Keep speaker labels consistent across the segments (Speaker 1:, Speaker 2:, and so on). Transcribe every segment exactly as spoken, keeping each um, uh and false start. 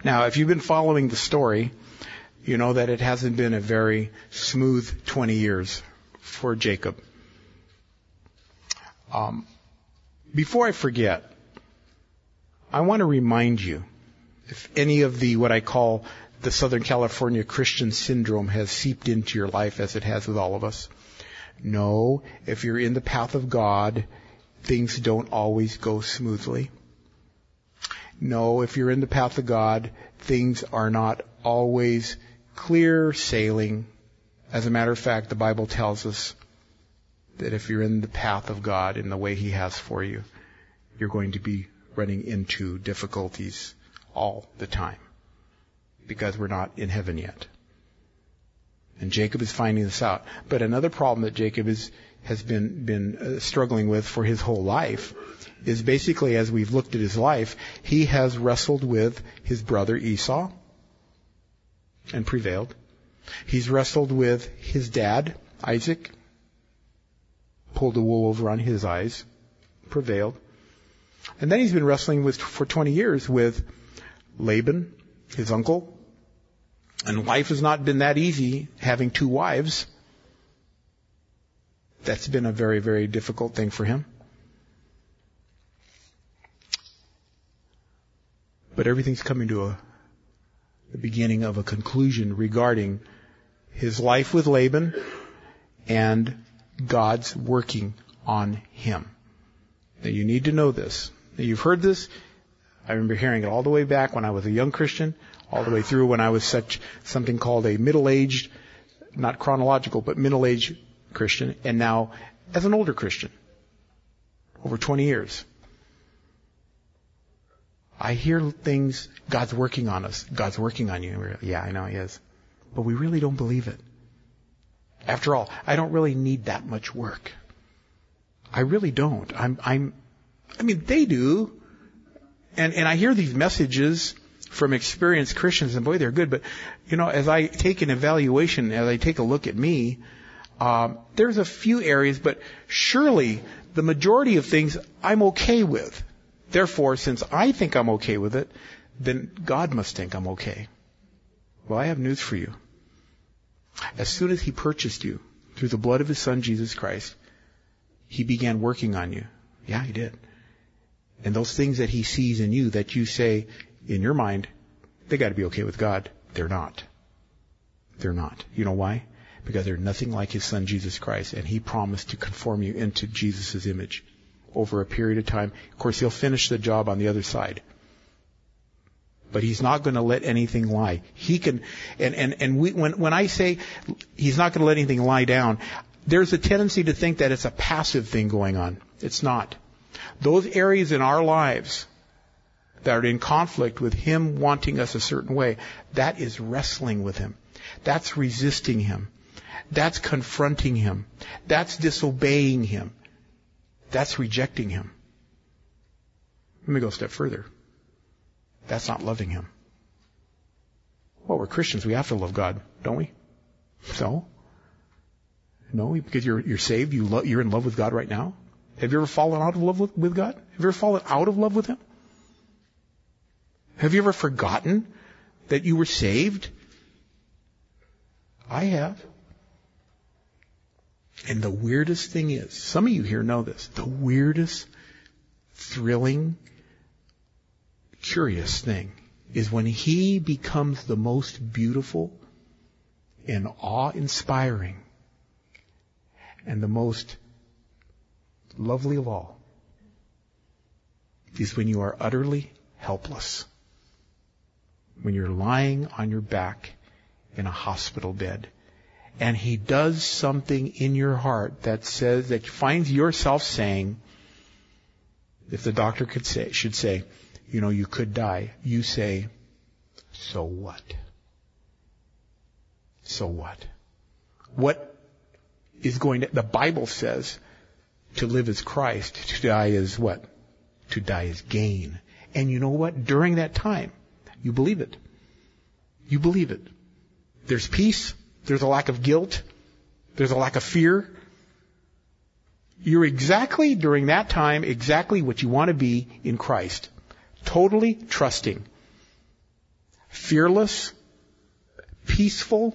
Speaker 1: Now, if you've been following the story, you know that it hasn't been a very smooth twenty years for Jacob. Um, before I forget, I want to remind you, if any of the, what I call the Southern California Christian syndrome has seeped into your life, as it has with all of us, no, if you're in the path of God, things don't always go smoothly. No, if you're in the path of God, things are not always clear sailing. As a matter of fact, the Bible tells us that if you're in the path of God in the way He has for you, you're going to be running into difficulties all the time, because we're not in heaven yet. And Jacob is finding this out. But another problem that Jacob is, has been, been uh, struggling with for his whole life is basically, as we've looked at his life, he has wrestled with his brother Esau and prevailed. He's wrestled with his dad, Isaac, pulled the wool over on his eyes, prevailed. And then he's been wrestling with, for twenty years with Laban, his uncle. And life has not been that easy, having two wives. That's been a very, very difficult thing for him. But everything's coming to a, the beginning of a conclusion regarding his life with Laban and God's working on him. Now, you need to know this. Now, you've heard this. I remember hearing it all the way back when I was a young Christian, all the way through when I was such something called a middle-aged, not chronological, but middle-aged Christian, and now as an older Christian, over twenty years. I hear things, God's working on us, God's working on you. And we're, yeah, I know He is. But we really don't believe it. After all, I don't really need that much work. I really don't. I'm, I'm, I mean, they do. And, and I hear these messages from experienced Christians, and boy, they're good. But, you know, as I take an evaluation, as I take a look at me, um, there's a few areas, but surely the majority of things I'm okay with. Therefore, since I think I'm okay with it, then God must think I'm okay. Well, I have news for you. As soon as He purchased you through the blood of His Son, Jesus Christ, He began working on you. Yeah, He did. And those things that He sees in you that you say in your mind, they got to be okay with God. They're not. They're not. You know why? Because they're nothing like His Son, Jesus Christ. And He promised to conform you into Jesus' image over a period of time. Of course, He'll finish the job on the other side. But He's not going to let anything lie. He can, and, and, and we, when, when I say He's not going to let anything lie down, there's a tendency to think that it's a passive thing going on. It's not. Those areas in our lives that are in conflict with Him wanting us a certain way, that is wrestling with Him. That's resisting Him. That's confronting Him. That's disobeying Him. That's rejecting Him. Let me go a step further. That's not loving Him. Well, we're Christians. We have to love God, don't we? So? No, because you're you're saved. You lo- you're in love with God right now. Have you ever fallen out of love with, with God? Have you ever fallen out of love with Him? Have you ever forgotten that you were saved? I have. And the weirdest thing is, some of you here know this, the weirdest, thrilling, curious thing is when He becomes the most beautiful and awe-inspiring and the most lovely of all is when you are utterly helpless. When you're lying on your back in a hospital bed and He does something in your heart that says, that finds yourself saying, if the doctor could say, should say, you know, you could die, you say, so what? So what? What is going to, the Bible says, to live is Christ, to die is what? To die is gain. And you know what? During that time, you believe it. You believe it. There's peace. There's a lack of guilt. There's a lack of fear. You're exactly, during that time, exactly what you want to be in Christ. Totally trusting. fearless, peaceful,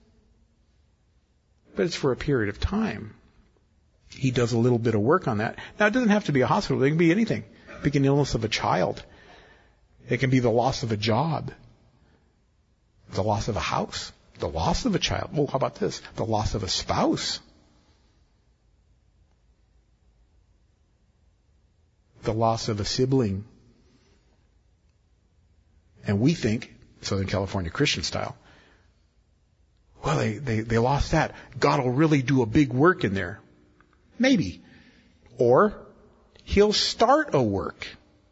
Speaker 1: but it's for a period of time. He does a little bit of work on that. Now, it doesn't have to be a hospital. It can be anything. It can be an illness of a child. It can be the loss of a job, the loss of a house, the loss of a child. Well, how about this? The loss of a spouse. The loss of a sibling. And we think, Southern California Christian style, well, they, they, they lost that. God will really do a big work in there. Maybe. Or He'll start a work.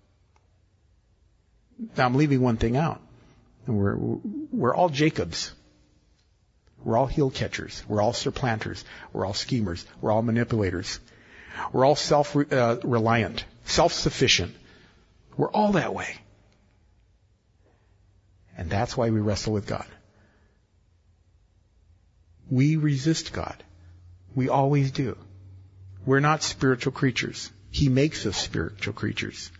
Speaker 1: Now, I'm leaving one thing out. And we're, we're all Jacobs. We're all heel catchers. We're all surplanters. We're all schemers. We're all manipulators. We're all self-reliant, self-sufficient. We're all that way. And that's why we wrestle with God. We resist God. We always do. We're not spiritual creatures. He makes us spiritual creatures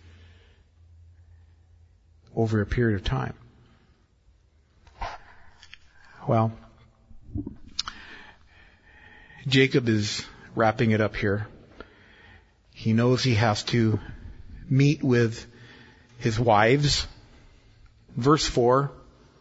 Speaker 1: over a period of time. Well, Jacob is wrapping it up here. He knows he has to meet with his wives. Verse four,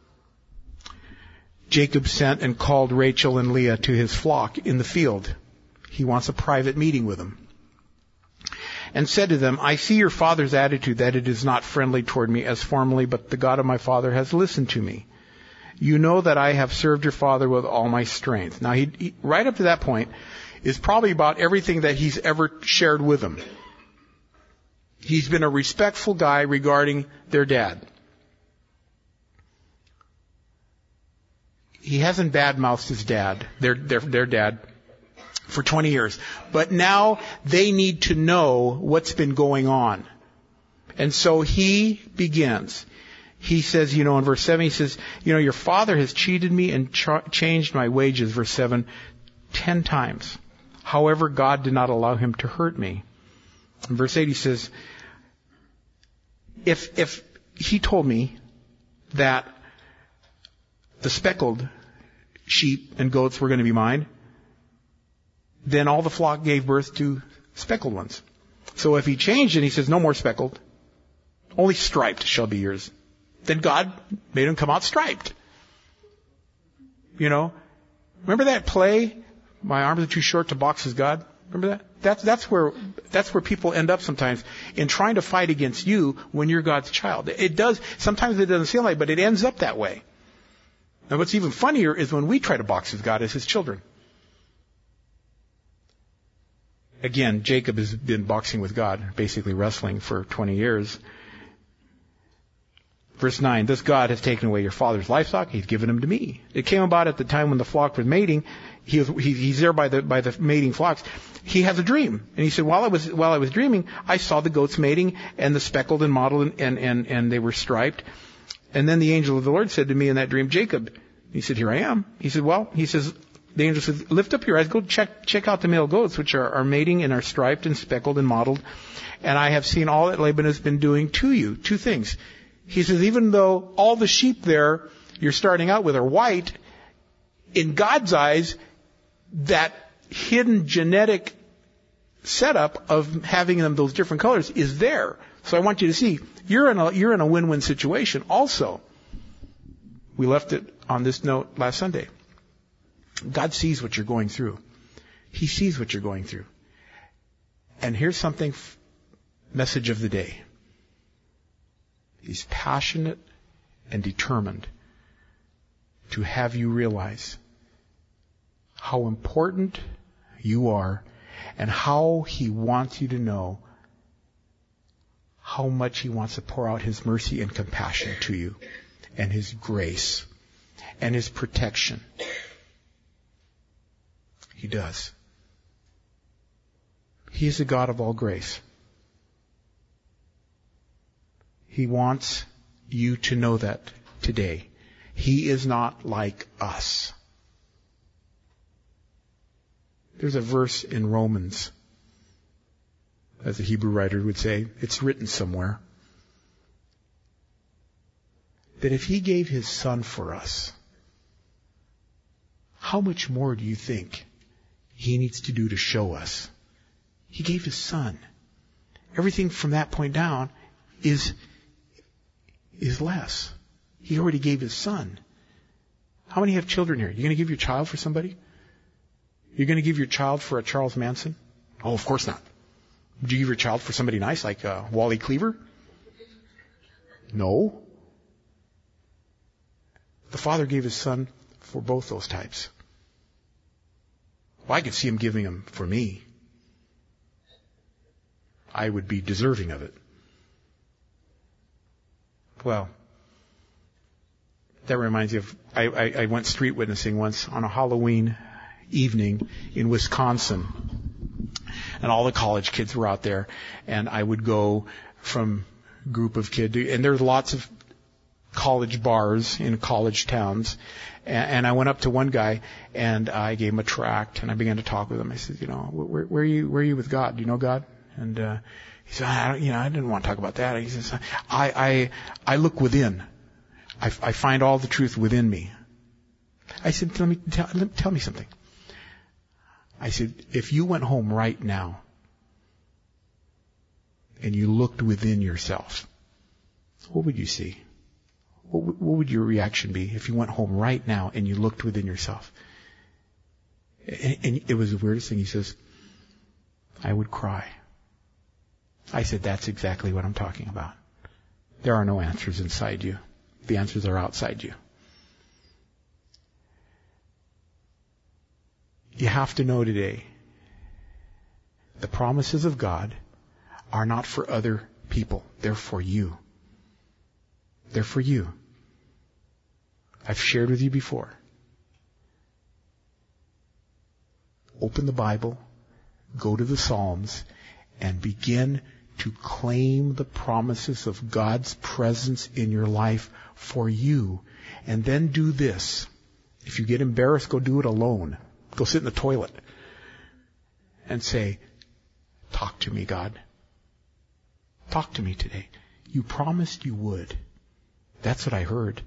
Speaker 1: Jacob sent and called Rachel and Leah to his flock in the field. He wants a private meeting with them. And said to them, I see your father's attitude, that it is not friendly toward me as formerly, but the God of my father has listened to me. You know that I have served your father with all my strength. Now, he, he right up to that point is probably about everything that he's ever shared with them. He's been a respectful guy regarding their dad. He hasn't badmouthed his dad, their, their, their dad, for twenty years. But now they need to know what's been going on. And so he begins. He says, you know, in verse seven, he says, you know, your father has cheated me and ch- changed my wages, verse seven, ten times. However, God did not allow him to hurt me. In verse eight, he says, if, if he told me that the speckled sheep and goats were going to be mine, then all the flock gave birth to speckled ones. So if he changed it, he says, no more speckled, only striped shall be yours. Then God made him come out striped. You know, remember that play, My Arms Are Too Short to Box As God? Remember that? That's, that's where, that's where people end up sometimes in trying to fight against you when you're God's child. It does, sometimes it doesn't seem like, but it ends up that way. And what's even funnier is when we try to box with God as His children. Again, Jacob has been boxing with God, basically wrestling for twenty years. Verse nine, this God has taken away your father's livestock, He's given them to me. It came about at the time when the flock was mating. He was, he, he's there by the, by the mating flocks. He has a dream. And he said, while I was, while I was dreaming, I saw the goats mating and the speckled and mottled and, and, and, and they were striped. And then the angel of the Lord said to me in that dream, Jacob. He said, here I am. He said, well, he says, the angel said, lift up your eyes, go check, check out the male goats, which are, are mating and are striped and speckled and mottled. And I have seen all that Laban has been doing to you. Two things. He says, even though all the sheep there you're starting out with are white, in God's eyes, that hidden genetic setup of having them those different colors is there. So I want you to see, you're in a, you're in a win-win situation also. We left it on this note last Sunday. God sees what you're going through. He sees what you're going through. And here's something, message of the day. He's passionate and determined to have you realize how important you are and how He wants you to know how much He wants to pour out His mercy and compassion to you and His grace and His protection. He does. He is the God of all grace. He wants you to know that today. He is not like us. There's a verse in Romans, as a Hebrew writer would say, it's written somewhere. that if He gave His Son for us, how much more do you think He needs to do to show us? He gave His Son. Everything from that point down is, is less. He already gave His Son. How many have children here? You going to give your child for somebody? You're going to give your child for a Charles Manson? Oh, of course not. Would you give your child for somebody nice like uh, Wally Cleaver? No. The Father gave His Son for both those types. Well, I could see Him giving Him for me. I would be deserving of it. Well, that reminds me of, I, I, I went street witnessing once on a Halloween evening in Wisconsin. And all the college kids were out there. And I would go from group of kids, and there's lots of college bars in college towns. And, and I went up to one guy, and I gave him a tract, and I began to talk with him. I said, you know, where, where are you, where are you with God? Do you know God? And, uh, he said, I don't, you know, I didn't want to talk about that. He says, I, I, I look within. I, I find all the truth within me. I said, tell me, tell, tell me something. I said, if you went home right now and you looked within yourself, what would you see? What, what would your reaction be if you went home right now and you looked within yourself? And, and it was the weirdest thing. He says, I would cry. I said, that's exactly what I'm talking about. There are no answers inside you. The answers are outside you. You have to know today, the promises of God are not for other people. They're for you. They're for you. I've shared with you before. Open the Bible, go to the Psalms, and begin to claim the promises of God's presence in your life for you. And then do this. If you get embarrassed, go do it alone. Go sit in the toilet and say, talk to me, God. Talk to me today. You promised you would. That's what I heard.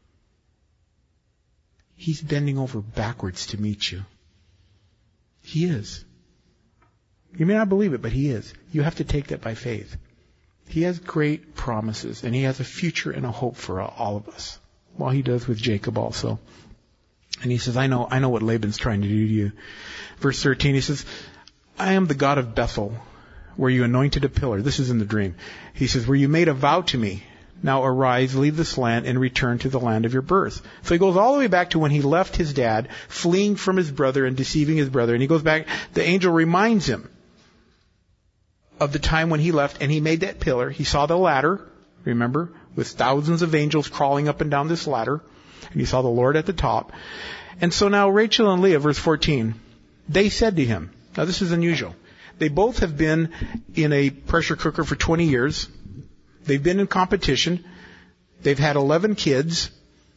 Speaker 1: He's bending over backwards to meet you. He is. You may not believe it, but He is. You have to take that by faith. He has great promises, and He has a future and a hope for all of us. Well, He does with Jacob also. And He says, I know, I know what Laban's trying to do to you. Verse thirteen, He says, I am the God of Bethel, where you anointed a pillar. This is in the dream. He says, where you made a vow to me. Now arise, leave this land, and return to the land of your birth. So he goes all the way back to when he left his dad, fleeing from his brother and deceiving his brother. And he goes back, the angel reminds him of the time when he left, and he made that pillar. He saw the ladder, remember, with thousands of angels crawling up and down this ladder. And he saw the Lord at the top. And so now Rachel and Leah, verse fourteen, they said to him, now this is unusual. They both have been in a pressure cooker for twenty years. They've been in competition. They've had eleven kids.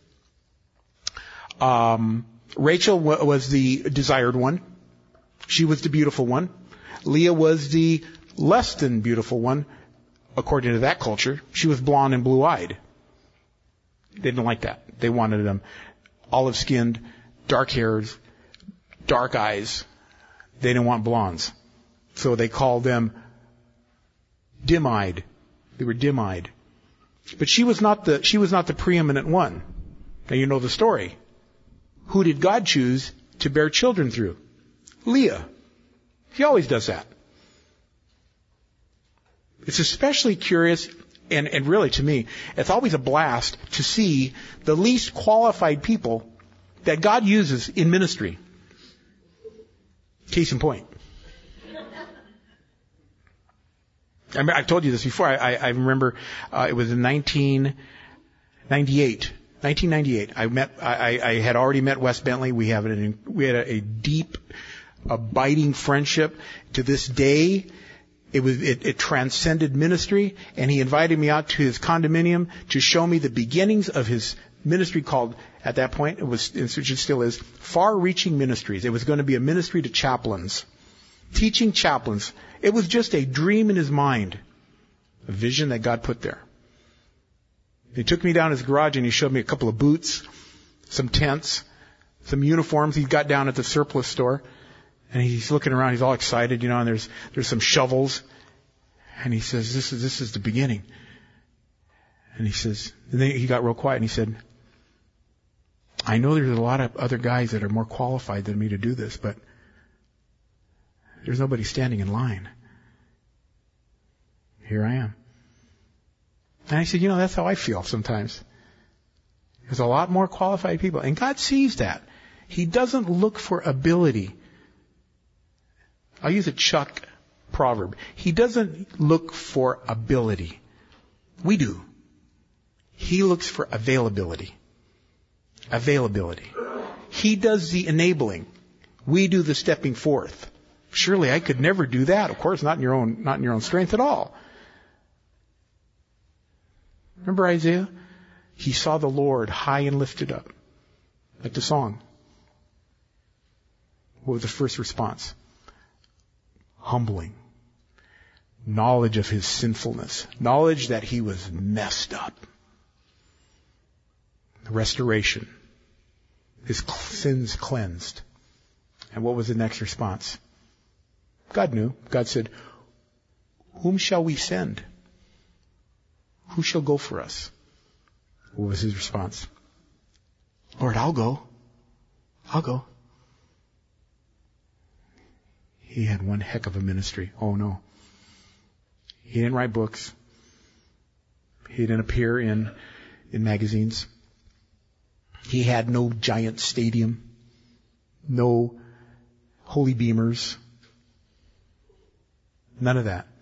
Speaker 1: Um, Rachel w- was the desired one. She was the beautiful one. Leah was the less than beautiful one, according to that culture. She was blonde and blue-eyed. They didn't like that. They wanted them olive-skinned, dark hairs, dark eyes. They didn't want blondes. So they called them dim-eyed. They were dim-eyed. But she was not the, she was not the preeminent one. Now you know the story. Who did God choose to bear children through? Leah. He always does that. It's especially curious, and, and really to me, it's always a blast to see the least qualified people that God uses in ministry. Case in point. I mean, I've told you this before. I, I, I remember uh, it was in nineteen ninety-eight. nineteen ninety-eight. I met. I, I had already met Wes Bentley. We have an, we had a, a deep, abiding friendship. To this day, it was it, it transcended ministry. And he invited me out to his condominium to show me the beginnings of his ministry called, at that point, it was, which it still is, Far-Reaching Ministries. It was going to be a ministry to chaplains, teaching chaplains. It was just a dream in his mind, a vision that God put there. He took me down his garage and he showed me a couple of boots, some tents, some uniforms he got down at the surplus store. And he's looking around, he's all excited, you know, and there's, there's some shovels. And he says, this is, this is the beginning. And he says, and then he got real quiet and he said, I know there's a lot of other guys that are more qualified than me to do this, but there's nobody standing in line. Here I am. And I said, you know, that's how I feel sometimes. There's a lot more qualified people. And God sees that. He doesn't look for ability. I'll use a Chuck proverb. He doesn't look for ability. We do. He looks for availability. Availability. He does the enabling. We do the stepping forth. Surely I could never do that. Of course, not in your own, not in your own strength at all. Remember Isaiah? He saw the Lord high and lifted up. Like the song. What was the first response? Humbling. Knowledge of his sinfulness. Knowledge that he was messed up. Restoration. His sins cleansed. And what was the next response? God knew. God said, whom shall we send? Who shall go for us? What was his response? Lord, I'll go. I'll go. He had one heck of a ministry. Oh no. He didn't write books. He didn't appear in, in magazines. He had no giant stadium. No holy beamers. None of that.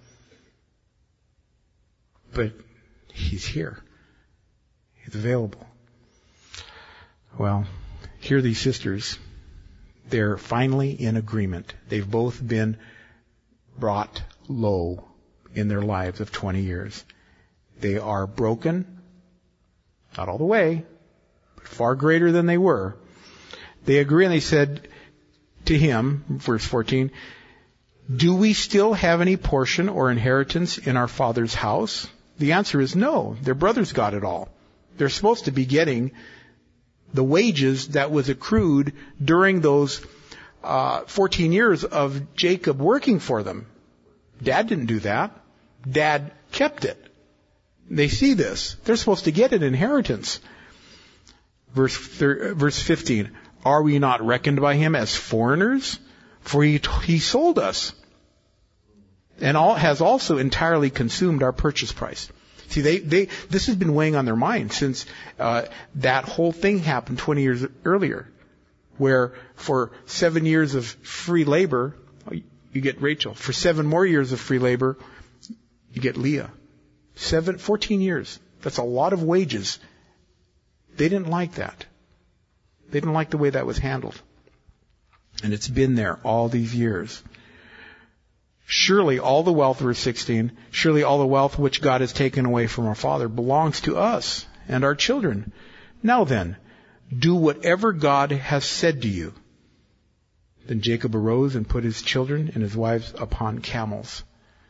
Speaker 1: But he's here. He's available. Well, here are these sisters. They're finally in agreement. They've both been brought low in their lives of twenty years. They are broken. Not all the way, but far greater than they were. They agree and they said to him, verse fourteen, do we still have any portion or inheritance in our father's house? The answer is no. Their brothers got it all. They're supposed to be getting the wages that was accrued during those uh, fourteen years of Jacob working for them. Dad didn't do that. Dad kept it. They see this. They're supposed to get an inheritance. Verse thir- verse fifteen. Are we not reckoned by him as foreigners? For he, he sold us and all, has also entirely consumed our purchase price. See, they, they, this has been weighing on their mind since uh, that whole thing happened twenty years earlier, where for seven years of free labor, you get Rachel. For seven more years of free labor, you get Leah. Seven, fourteen years. That's a lot of wages. They didn't like that. They didn't like the way that was handled. And it's been there all these years. Surely all the wealth, verse sixteen, surely all the wealth which God has taken away from our father belongs to us and our children. Now then, do whatever God has said to you. Then Jacob arose and put his children and his wives upon camels.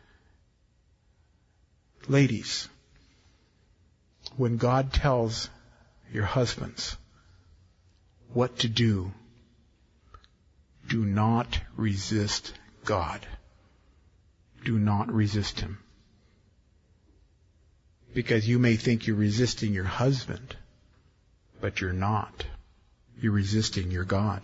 Speaker 1: Ladies, when God tells your husbands what to do, do not resist God. Do not resist him. Because you may think you're resisting your husband, but you're not. You're resisting your God.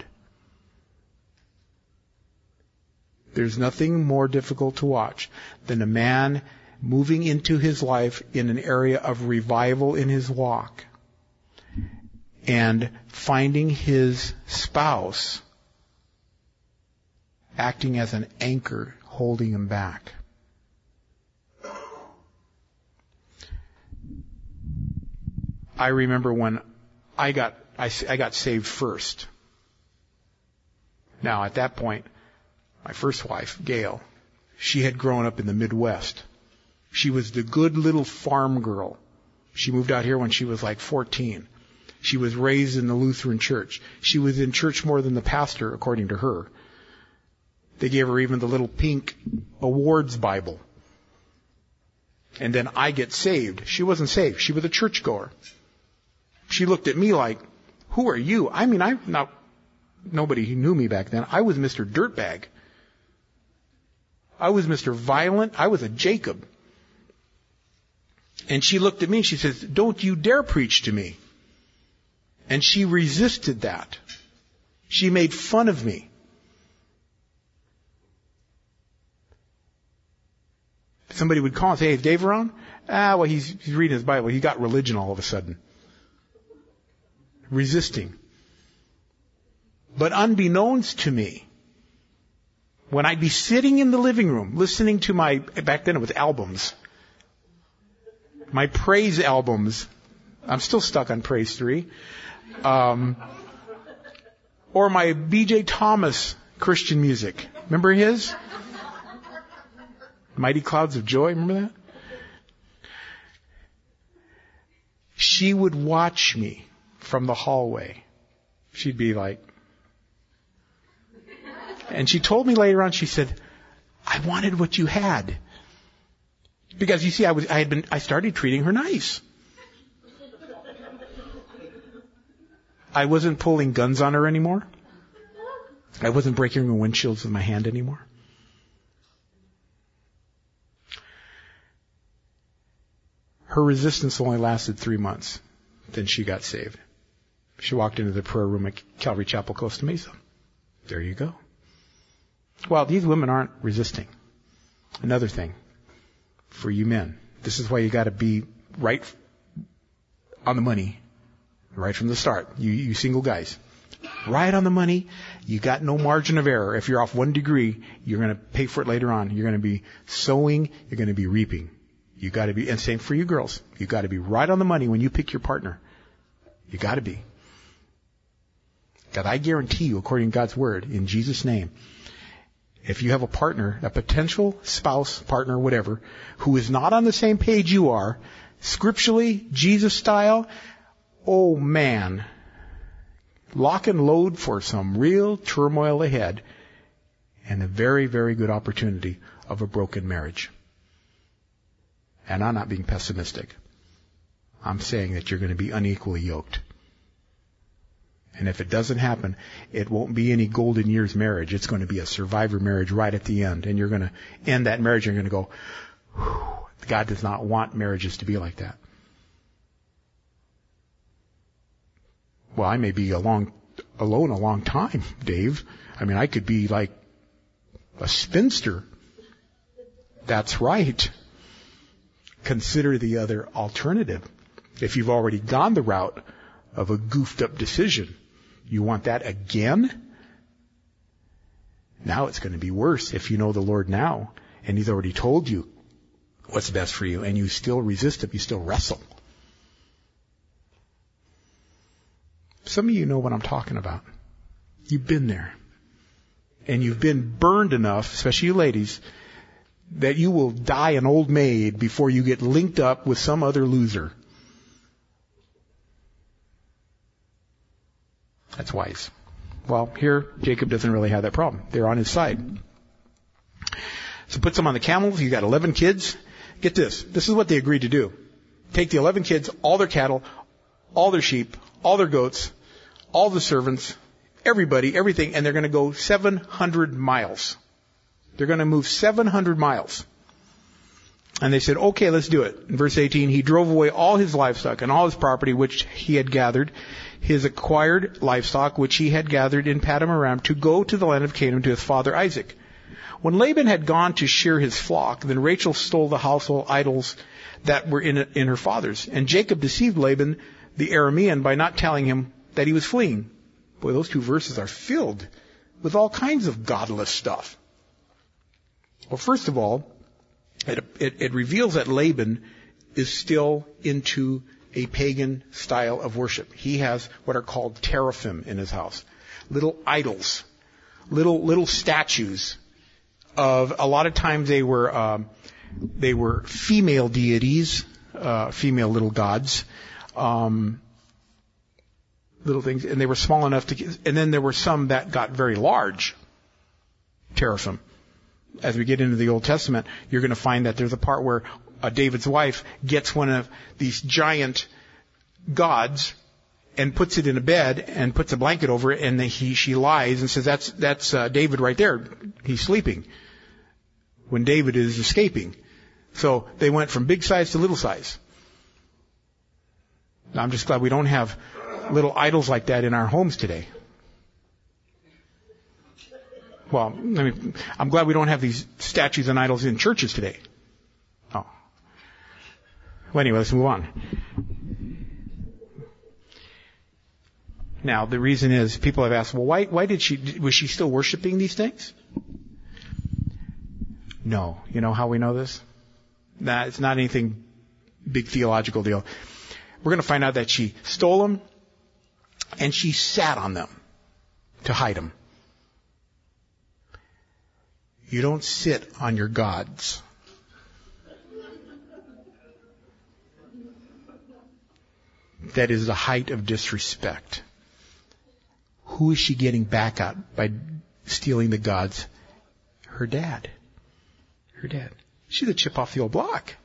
Speaker 1: There's nothing more difficult to watch than a man moving into his life in an area of revival in his walk and finding his spouse acting as an anchor holding him back. I remember when I got I, I got saved first. Now, at that point, my first wife, Gail, she had grown up in the Midwest. She was the good little farm girl. She moved out here when she was like fourteen. She was raised in the Lutheran church. She was in church more than the pastor, according to her. They gave her even the little pink awards Bible. and then I get saved. She wasn't saved. She was a churchgoer. She looked at me like, who are you? I mean, I'm not, nobody knew me back then. I was Mister Dirtbag. I was Mister Violent. I was a Jacob. And she looked at me and she says, don't you dare preach to me. And she resisted that. She made fun of me. Somebody would call and say, hey, is Dave around? Ah, well, he's, he's reading his Bible. He got religion all of a sudden. Resisting. But unbeknownst to me, when I'd be sitting in the living room listening to my, back then it was albums, my praise albums, I'm still stuck on Praise three, um, or my B J Thomas Christian music. Remember his? Mighty Clouds of Joy, remember that? She would watch me from the hallway. She'd be like, and she told me later on, she said, I wanted what you had. Because you see, I was, I had been, I started treating her nice. I wasn't pulling guns on her anymore. I wasn't breaking her windshields with my hand anymore. Her resistance only lasted three months. Then she got saved. She walked into the prayer room at Calvary Chapel, Costa Mesa. There you go. Well, these women aren't resisting. Another thing for you men. This is why you got to be right on the money, right from the start. You, you single guys. Right on the money. You got no margin of error. If you're off one degree, you're going to pay for it later on. You're going to be sowing. You're going to be reaping. You got to be, and same for you girls. You got to be right on the money when you pick your partner. You got to be. God, I guarantee you, according to God's word, in Jesus' name, if you have a partner, a potential spouse, partner, whatever, who is not on the same page you are, scripturally, Jesus style, oh man, lock and load for some real turmoil ahead and a very, very good opportunity of a broken marriage. And I'm not being pessimistic. I'm saying that you're going to be unequally yoked. And if it doesn't happen, it won't be any golden years marriage. It's going to be a survivor marriage right at the end. And you're going to end that marriage and you're going to go, whew, God does not want marriages to be like that. Well, I may be a long, alone a long time, Dave. I mean, I could be like a spinster. That's right. Consider the other alternative. If you've already gone the route of a goofed up decision, you want that again? Now it's going to be worse if you know the Lord now and He's already told you what's best for you and you still resist Him, you still wrestle. Some of you know what I'm talking about. You've been there. And you've been burned enough, especially you ladies, that you will die an old maid before you get linked up with some other loser. That's wise. Well, here, Jacob doesn't really have that problem. They're on his side. So puts them on the camels. He's got eleven kids. Get this. This is what they agreed to do. Take the eleven kids, all their cattle, all their sheep, all their goats, all the servants, everybody, everything, and they're going to go seven hundred miles. They're going to move seven hundred miles. And they said, okay, let's do it. In verse eighteen, he drove away all his livestock and all his property which he had gathered, his acquired livestock which he had gathered in Paddan Aram, to go to the land of Canaan to his father Isaac. When Laban had gone to shear his flock, then Rachel stole the household idols that were in, in her father's. And Jacob deceived Laban the Aramean by not telling him that he was fleeing. Boy, those two verses are filled with all kinds of godless stuff. Well, first of all, it, it, it reveals that Laban is still into a pagan style of worship. He has what are called teraphim in his house. Little idols. Little, little statues of, a lot of times they were, um, they were female deities, uh, female little gods, um, little things, and they were small enough to, and then there were some that got very large, teraphim. As we get into the Old Testament, you're going to find that there's a part where uh, David's wife gets one of these giant gods and puts it in a bed and puts a blanket over it, and then he she lies and says, that's that's uh, David right there. He's sleeping when David is escaping. So they went from big size to little size. Now, I'm just glad we don't have little idols like that in our homes today. Well, I mean, I'm glad we don't have these statues and idols in churches today. Oh. Well, anyway, let's move on. Now, the reason is people have asked, well, why, why did she, was she still worshiping these things? No. You know how we know this? Nah, it's not anything big theological deal. We're going to find out that she stole them and she sat on them to hide them. You don't sit on your gods. That is the height of disrespect. Who is she getting back at by stealing the gods? Her dad. Her dad. She's a chip off the old block.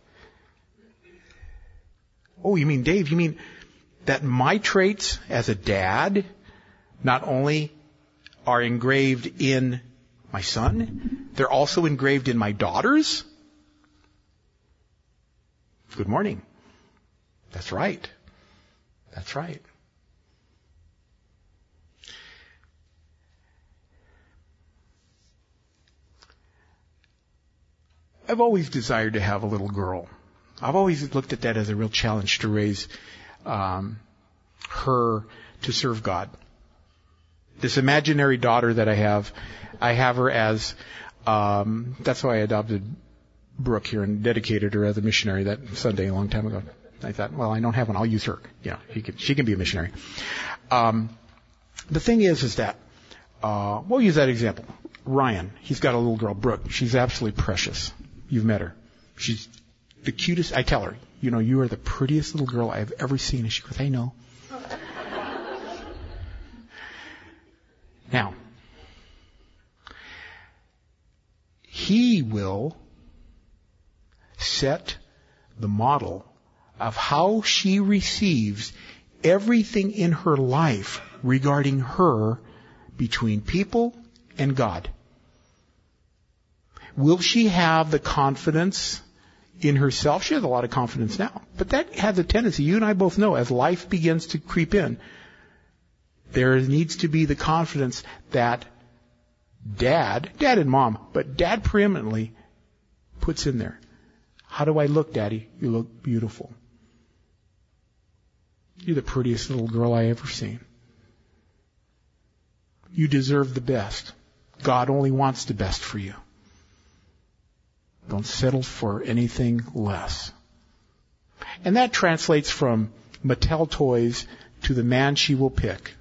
Speaker 1: Oh, you mean, Dave, you mean that my traits as a dad not only are engraved in my son, they're also engraved in my daughters? Good morning. That's right. That's right. I've always desired to have a little girl. I've always looked at that as a real challenge to raise um, her to serve God. This imaginary daughter that I have, I have her as, um, that's why I adopted Brooke here and dedicated her as a missionary that Sunday a long time ago. I thought, well, I don't have one. I'll use her. You know, she can, she can be a missionary. Um, the thing is, is that, uh, we'll use that example. Ryan, he's got a little girl, Brooke. She's absolutely precious. You've met her. She's the cutest. I tell her, you know, you are the prettiest little girl I've ever seen. And she goes, I know. Now, he will set the model of how she receives everything in her life regarding her between people and God. Will she have the confidence in herself? She has a lot of confidence now. But that has a tendency, you and I both know, as life begins to creep in, there needs to be the confidence that dad, dad and mom, but dad preeminently puts in there. How do I look, Daddy? You look beautiful. You're the prettiest little girl I ever seen. You deserve the best. God only wants the best for you. Don't settle for anything less. And that translates from Mattel toys to the man she will pick.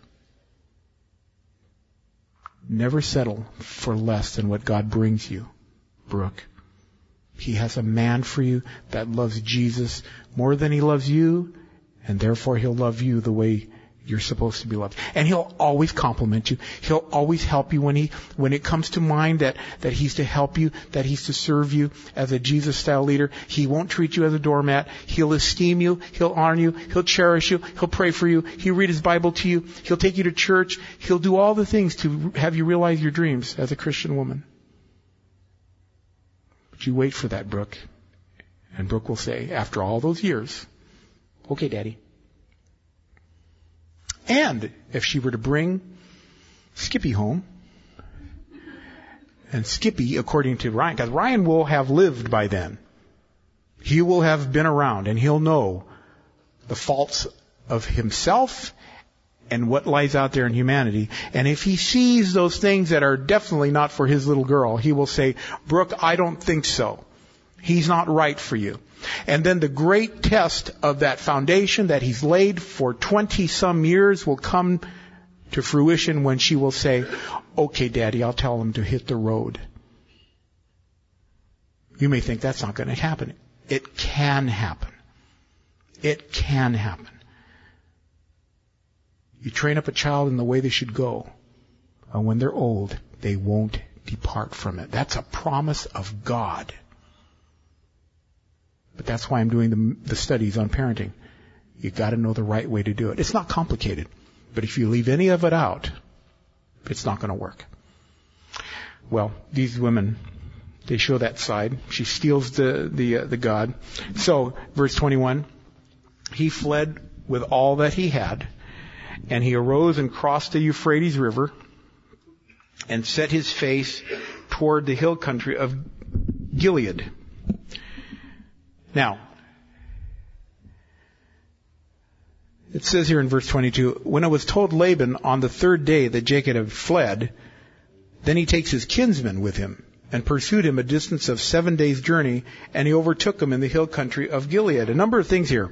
Speaker 1: Never settle for less than what God brings you, Brooke. He has a man for you that loves Jesus more than he loves you, and therefore he'll love you the way you're supposed to be loved. And he'll always compliment you. He'll always help you when he, when it comes to mind that, that he's to help you, that he's to serve you as a Jesus-style leader. He won't treat you as a doormat. He'll esteem you. He'll honor you. He'll cherish you. He'll pray for you. He'll read his Bible to you. He'll take you to church. He'll do all the things to have you realize your dreams as a Christian woman. But you wait for that, Brooke. And Brooke will say, after all those years, okay, Daddy. And if she were to bring Skippy home, and Skippy, according to Ryan, because Ryan will have lived by then. He will have been around and he'll know the faults of himself and what lies out there in humanity. And if he sees those things that are definitely not for his little girl, he will say, Brooke, I don't think so. He's not right for you. And then the great test of that foundation that he's laid for twenty some years will come to fruition when she will say, okay, Daddy, I'll tell him to hit the road. You may think that's not going to happen. It can happen. It can happen. You train up a child in the way they should go, and when they're old, they won't depart from it. That's a promise of God. But that's why I'm doing the, the studies on parenting. You got to know the right way to do it. It's not complicated. But if you leave any of it out, it's not going to work. Well, these women, they show that side. She steals the the, uh, the god. So, verse twenty-one, he fled with all that he had, and he arose and crossed the Euphrates River and set his face toward the hill country of Gilead. Now, it says here in verse twenty-two, when it was told Laban on the third day that Jacob had fled, then he takes his kinsmen with him and pursued him a distance of seven days' journey, and he overtook him in the hill country of Gilead. A number of things here.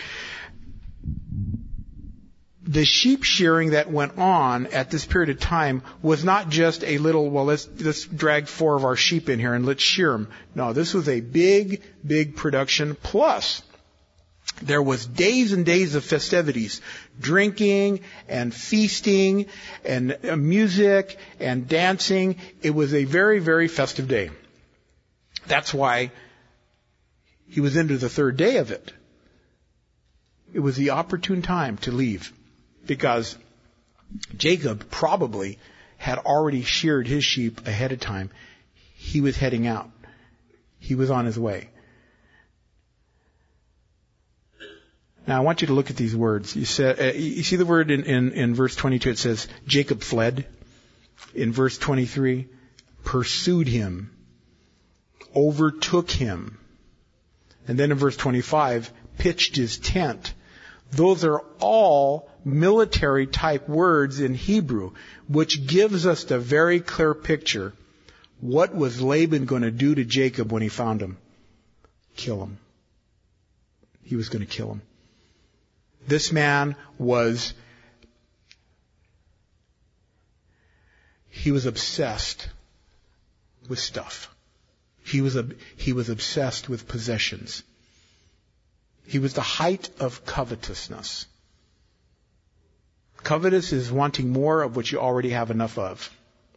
Speaker 1: The sheep shearing that went on at this period of time was not just a little, well, let's, let's drag four of our sheep in here and let's shear them. No, this was a big, big production. Plus, there was days and days of festivities, drinking and feasting and music and dancing. It was a very, very festive day. That's why he was into the third day of it. It was the opportune time to leave, because Jacob probably had already sheared his sheep ahead of time. He was heading out. He was on his way. Now I want you to look at these words. You said, uh, you see the word in, in, in verse twenty-two, it says, Jacob fled. In verse twenty-three, pursued him, overtook him. And then in verse twenty-five, pitched his tent. Those are all military type words in Hebrew, which gives us the very clear picture. What was Laban going to do to Jacob when he found him? Kill him. He was going to kill him. This man was, he was obsessed with stuff. He was, he was obsessed with possessions. He was the height of covetousness. Covetous is wanting more of what you already have enough of.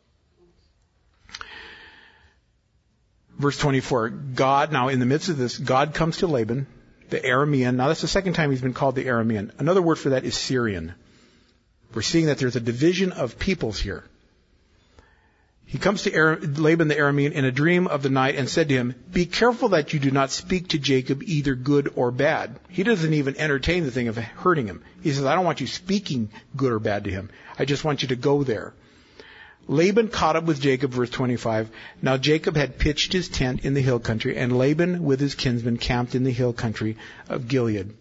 Speaker 1: Verse twenty-four, God, now in the midst of this, God comes to Laban, the Aramean. Now that's the second time he's been called the Aramean. Another word for that is Syrian. We're seeing that there's a division of peoples here. He comes to Laban the Aramean in a dream of the night and said to him, be careful that you do not speak to Jacob either good or bad. He doesn't even entertain the thing of hurting him. He says, I don't want you speaking good or bad to him. I just want you to go there. Laban caught up with Jacob, verse twenty-five. Now Jacob had pitched his tent in the hill country, and Laban with his kinsmen camped in the hill country of Gilead.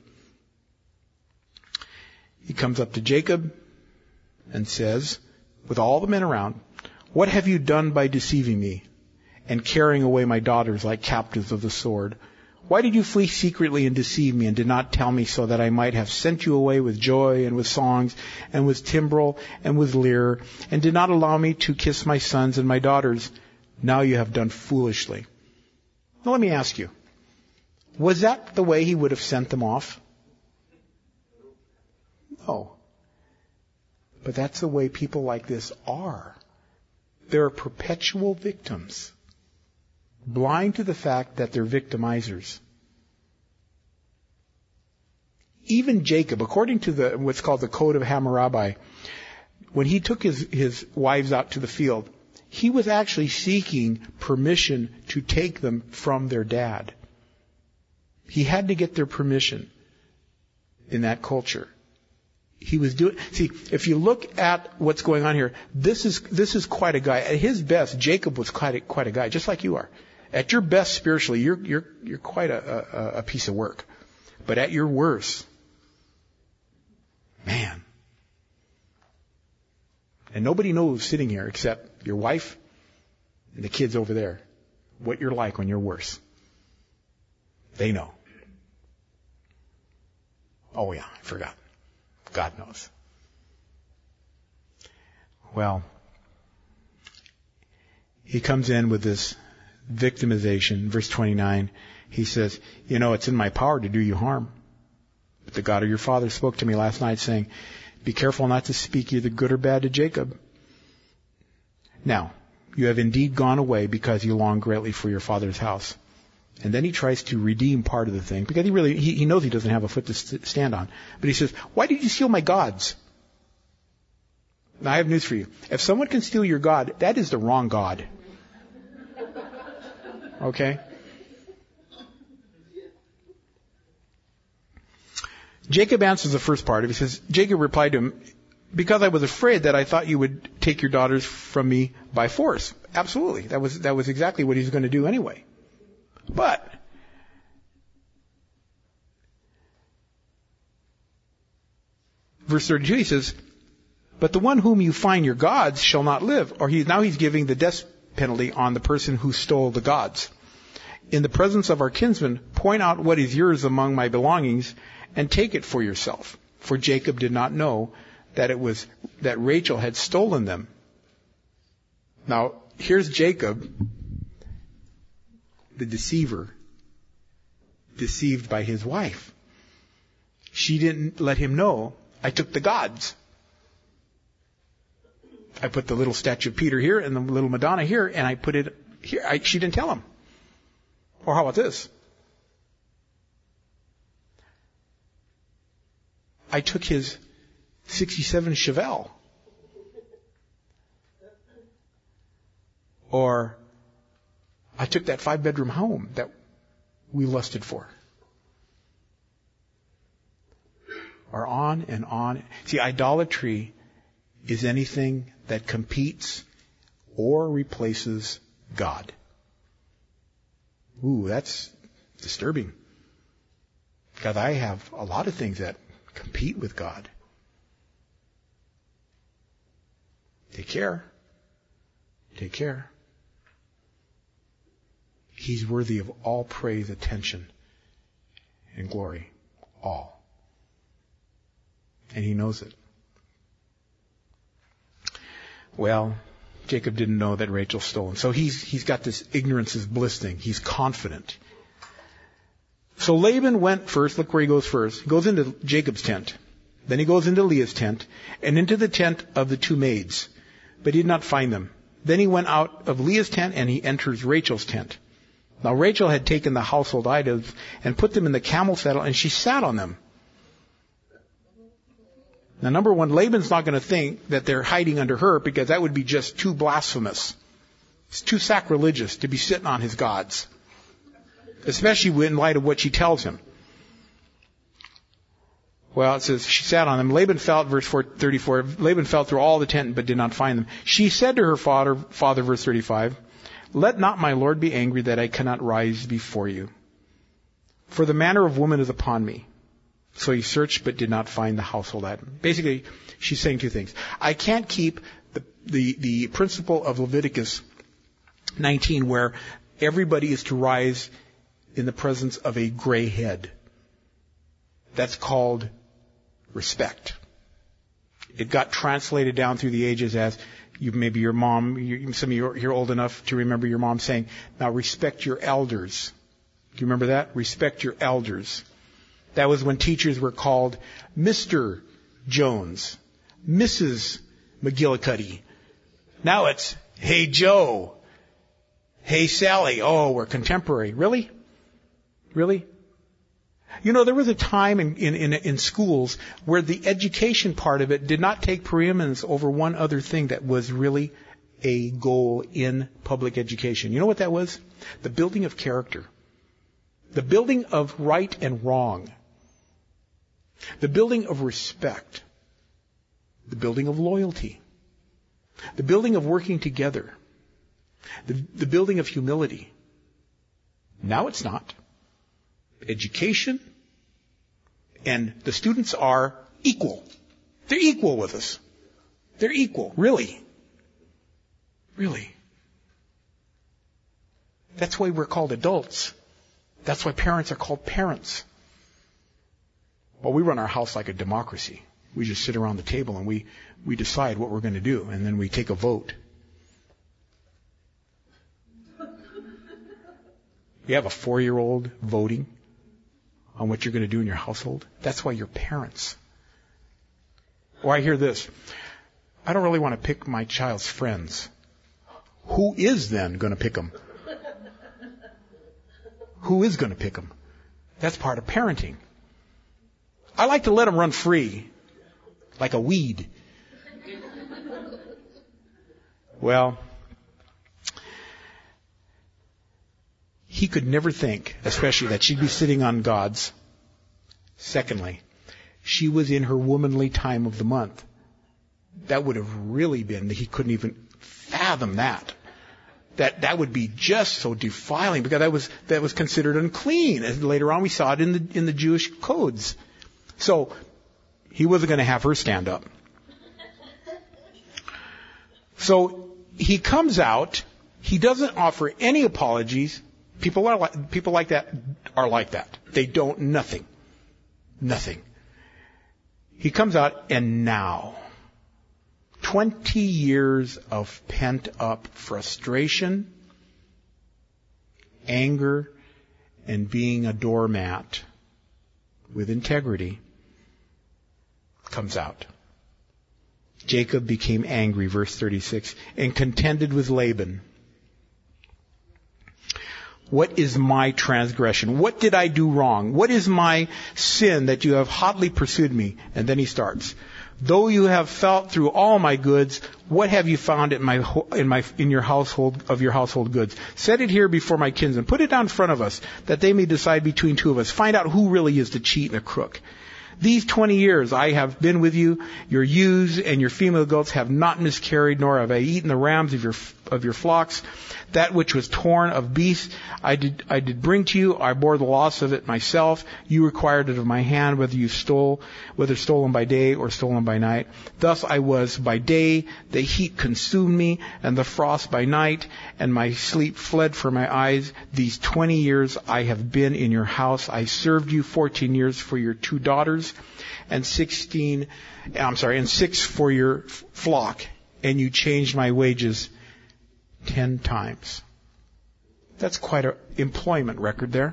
Speaker 1: He comes up to Jacob and says, with all the men around, what have you done by deceiving me and carrying away my daughters like captives of the sword? Why did you flee secretly and deceive me and did not tell me so that I might have sent you away with joy and with songs and with timbrel and with lyre and did not allow me to kiss my sons and my daughters? Now you have done foolishly. Now let me ask you, was that the way he would have sent them off? No. But that's the way people like this are. They're perpetual victims, blind to the fact that they're victimizers. Even Jacob, according to the what's called the Code of Hammurabi, when he took his, his wives out to the field, he was actually seeking permission to take them from their dad. He had to get their permission in that culture. He was doing, see, if you look at what's going on here, this is, this is quite a guy. At his best, Jacob was quite a, quite a guy, just like you are. At your best spiritually, you're, you're, you're quite a, a, a piece of work. But at your worst, man. And nobody knows sitting here except your wife and the kids over there what you're like when you're worse. They know. Oh yeah, I forgot. God knows. Well, he comes in with this victimization. Verse twenty-nine, he says, you know, it's in my power to do you harm. But the God of your father spoke to me last night saying, be careful not to speak either good or bad to Jacob. Now, you have indeed gone away because you long greatly for your father's house. And then he tries to redeem part of the thing, because he really, he, he knows he doesn't have a foot to st- stand on. But he says, why did you steal my gods? Now I have news for you. If someone can steal your God, that is the wrong God. Okay? Jacob answers the first part of it. He says, Jacob replied to him, because I was afraid that I thought you would take your daughters from me by force. Absolutely. That was, that was exactly what he was going to do anyway. But, verse thirty-two, he says, but the one whom you find your gods shall not live. Or he, now he's giving the death penalty on the person who stole the gods. In the presence of our kinsmen, point out what is yours among my belongings and take it for yourself. For Jacob did not know that it was, that Rachel had stolen them. Now, here's Jacob, the deceiver, deceived by his wife. She didn't let him know, I took the gods. I put the little statue of Peter here and the little Madonna here, and I put it here. I, she didn't tell him. Or how about this? I took his sixty-seven Chevelle. Or I took that five-bedroom home that we lusted for. Or on and on. See, idolatry is anything that competes or replaces God. Ooh, that's disturbing. Because I have a lot of things that compete with God. Take care. Take care. He's worthy of all praise, attention, and glory. All. And he knows it. Well, Jacob didn't know that Rachel stole. So he's, he's got this ignorance is bliss thing. He's confident. So Laban went first. Look where he goes first. He goes into Jacob's tent. Then he goes into Leah's tent and into the tent of the two maids. But he did not find them. Then he went out of Leah's tent and he enters Rachel's tent. Now Rachel had taken the household items and put them in the camel saddle and she sat on them. Now, number one, Laban's not going to think that they're hiding under her because that would be just too blasphemous. It's too sacrilegious to be sitting on his gods. Especially in light of what she tells him. Well, it says she sat on them. Laban felt, verse thirty-four, Laban felt through all the tent but did not find them. She said to her father, father, verse thirty-five, let not my Lord be angry that I cannot rise before you. For the manner of woman is upon me. So he searched but did not find the household item. Basically, she's saying two things. I can't keep the, the, the principle of Leviticus nineteen where everybody is to rise in the presence of a gray head. That's called respect. It got translated down through the ages as you, maybe your mom, you, some of you are, you're old enough to remember your mom saying, now respect your elders. Do you remember that? Respect your elders. That was when teachers were called Mister Jones, Missus McGillicuddy. Now it's, hey Joe, hey Sally. Oh, we're contemporary. Really? Really? You know, there was a time in, in, in, in schools where the education part of it did not take preeminence over one other thing that was really a goal in public education. You know what that was? The building of character. The building of right and wrong. The building of respect. The building of loyalty. The building of working together. The, the building of humility. Now it's not. Education and the students are equal. They're equal with us. They're equal. Really. Really. That's why we're called adults. That's why parents are called parents. Well, we run our house like a democracy. We just sit around the table and we, we decide what we're going to do, and then we take a vote. You have a four-year-old voting on what you're going to do in your household. That's why you're parents. Or I hear this. I don't really want to pick my child's friends. Who is then going to pick them? who is going to pick them? That's part of parenting. I like to let them run free, like a weed. Well, he could never think, especially that she'd be sitting on God's. Secondly, she was in her womanly time of the month. That would have really been, he couldn't even fathom that. That that would be just so defiling, because that was that was considered unclean. And later on we saw it in the in the Jewish codes. So he wasn't going to have her stand up. So he comes out, he doesn't offer any apologies. People are like, people like that are like that. They don't, nothing. Nothing. He comes out, and now, twenty years of pent up frustration, anger, and being a doormat with integrity comes out. Jacob became angry, verse thirty-six, and contended with Laban. What is my transgression? What did I do wrong? What is my sin that you have hotly pursued me? And then he starts. Though you have felt through all my goods, what have you found in my in my in your household of your household goods? Set it here before my kinsmen. Put it down in front of us, that they may decide between two of us. Find out who really is the cheat and the crook. These twenty years I have been with you. Your ewes and your female goats have not miscarried, nor have I eaten the rams of your of your flocks. That which was torn of beasts, I did I did bring to you. I bore the loss of it myself. You required it of my hand, whether you stole, whether stolen by day or stolen by night. Thus I was by day. The heat consumed me, and the frost by night, and my sleep fled from my eyes. These twenty years I have been in your house. I served you fourteen years for your two daughters, and sixteen, I'm sorry, and six for your flock, and you changed my wages ten times. That's quite an employment record there.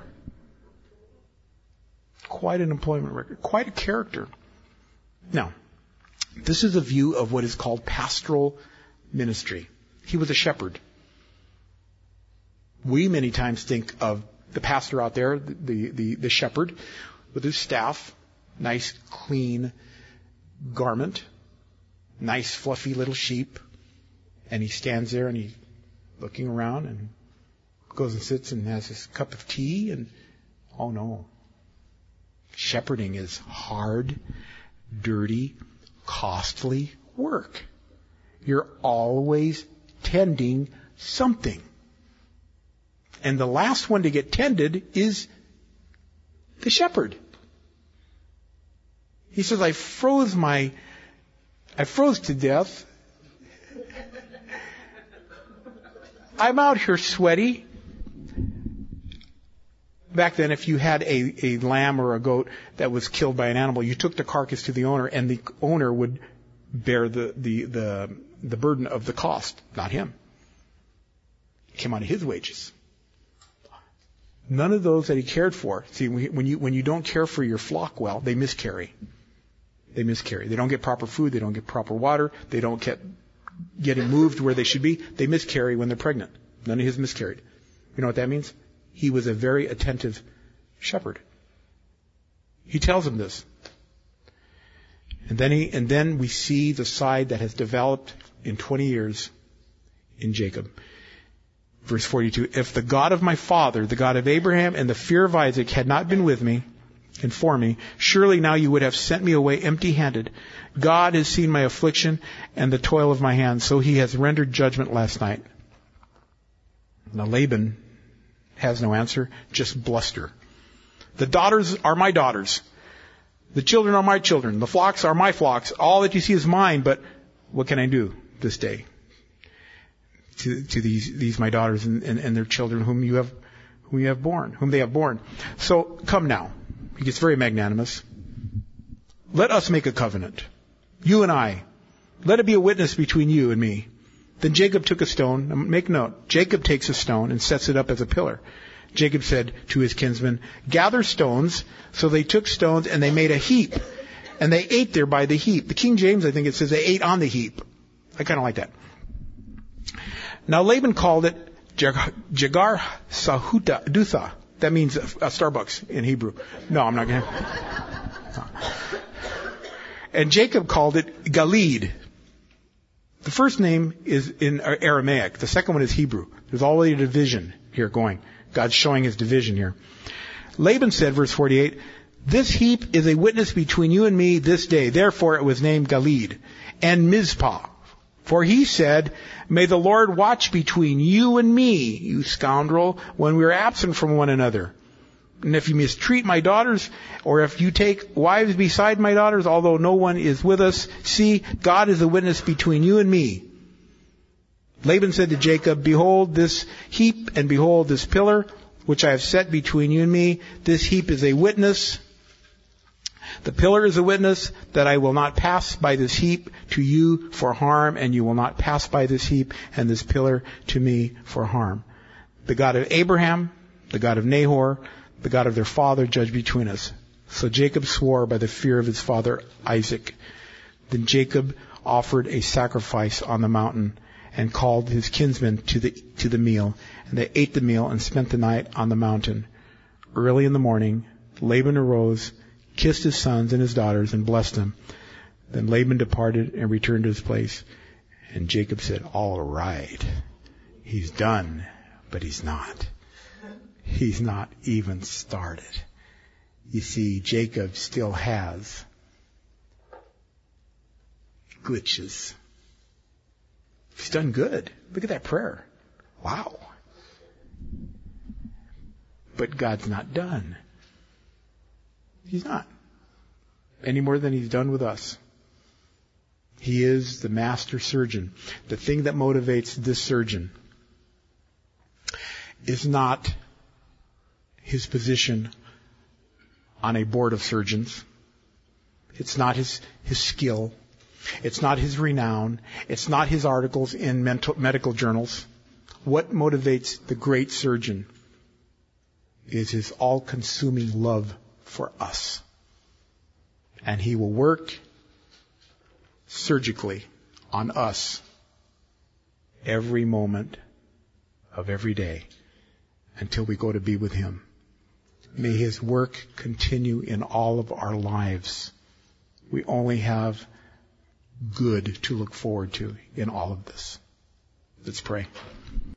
Speaker 1: Quite an employment record. Quite a character. Now, this is a view of what is called pastoral ministry. He was a shepherd. We many times think of the pastor out there, the, the, the shepherd, with his staff, nice, clean garment, nice, fluffy little sheep, and he stands there and he looking around and goes and sits and has his cup of tea, and oh no. Shepherding is hard, dirty, costly work. You're always tending something. And the last one to get tended is the shepherd. He says, I froze my, I froze to death. I'm out here sweaty. Back then, if you had a, a lamb or a goat that was killed by an animal, you took the carcass to the owner, and the owner would bear the, the, the, the burden of the cost, not him. It came out of his wages. None of those that he cared for. See, when you, when you don't care for your flock well, they miscarry. They miscarry. They don't get proper food. They don't get proper water. They don't get getting moved where they should be. They miscarry when they're pregnant. None of his miscarried. You know what that means? He was a very attentive shepherd. He tells him this. And then he, and then we see the side that has developed in twenty years in Jacob. Verse forty-two, if the God of my father, the God of Abraham and the fear of Isaac had not been with me and for me, surely now you would have sent me away empty-handed. God has seen my affliction and the toil of my hands, so he has rendered judgment last night. Now Laban has no answer, just bluster. The daughters are my daughters. The children are my children. The flocks are my flocks. All that you see is mine, but what can I do this day to, to these, these my daughters and, and, and their children whom you have, whom you have born, whom they have born? So come now. He gets very magnanimous. Let us make a covenant. You and I. Let it be a witness between you and me. Then Jacob took a stone. Make note. Jacob takes a stone and sets it up as a pillar. Jacob said to his kinsmen, gather stones. So they took stones and they made a heap. And they ate there by the heap. The King James, I think it says they ate on the heap. I kind of like that. Now Laban called it Jagar Sahutha Dutha. That means a, a Starbucks in Hebrew. No, I'm not going to. And Jacob called it Galeed. The first name is in Aramaic. The second one is Hebrew. There's already a division here going. God's showing his division here. Laban said, verse forty-eight, this heap is a witness between you and me this day. Therefore it was named Galeed. And Mizpah. For he said, may the Lord watch between you and me, you scoundrel, when we are absent from one another. And if you mistreat my daughters, or if you take wives beside my daughters, although no one is with us, see, God is a witness between you and me. Laban said to Jacob, behold this heap, and behold this pillar, which I have set between you and me. This heap is a witness. The pillar is a witness that I will not pass by this heap to you for harm, and you will not pass by this heap and this pillar to me for harm. The God of Abraham, the God of Nahor, the God of their father, judge between us. So Jacob swore by the fear of his father Isaac. Then Jacob offered a sacrifice on the mountain and called his kinsmen to the to the meal. And they ate the meal and spent the night on the mountain. Early in the morning, Laban arose, kissed his sons and his daughters, and blessed them. Then Laban departed and returned to his place. And Jacob said, all right, he's done, but he's not. He's not even started. You see, Jacob still has glitches. He's done good. Look at that prayer. Wow. But God's not done. He's not. Any more than he's done with us. He is the master surgeon. The thing that motivates this surgeon is not his position on a board of surgeons. It's not his, his skill. It's not his renown. It's not his articles in mental, medical journals. What motivates the great surgeon is his all-consuming love for us. And he will work surgically on us every moment of every day until we go to be with him. May his work continue in all of our lives. We only have good to look forward to in all of this. Let's pray.